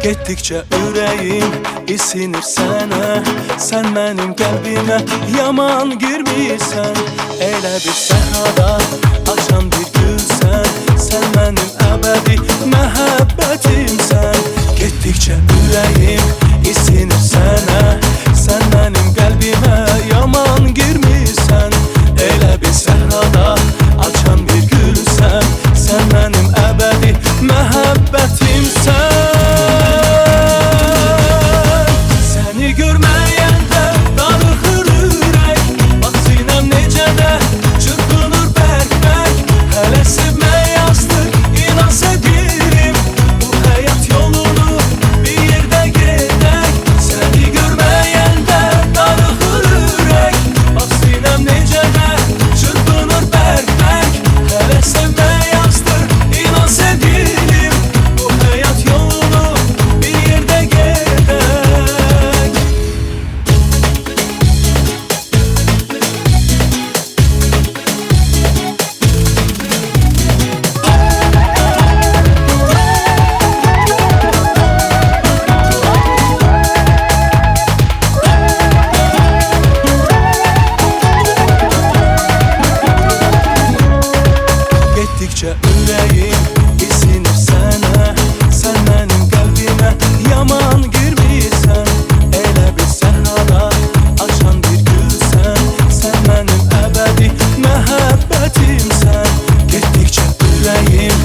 Getdikcə ürəyim isinir sənə. Sən mənim qəlbimə yaman girmirsən. Elə bir səhrada açan bir gülsən. Sən mənim əbədi məhəbbətimsən. Getdikcə ürəyim isinir sənə. Sən mənim qəlbimə yaman girmirsən. Elə bir səhrada açan bir gülsən. Sən mənim əbədi məhəbbətimsən. Getdikcə ürəyim isinir sənə. Sən mənim qəlbimə yaman girmirsən. Elə bir səhrada açan bir gülsən. Sən mənim əbədi məhəbbətimsən. Getdikcə ürəyim